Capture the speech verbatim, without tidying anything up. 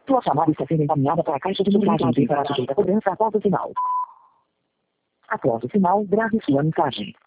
Tua chamada está sendo encaminhada para a caixa de mensagem para a sujeita cobrança após o sinal. Após o sinal, grave sua mensagem.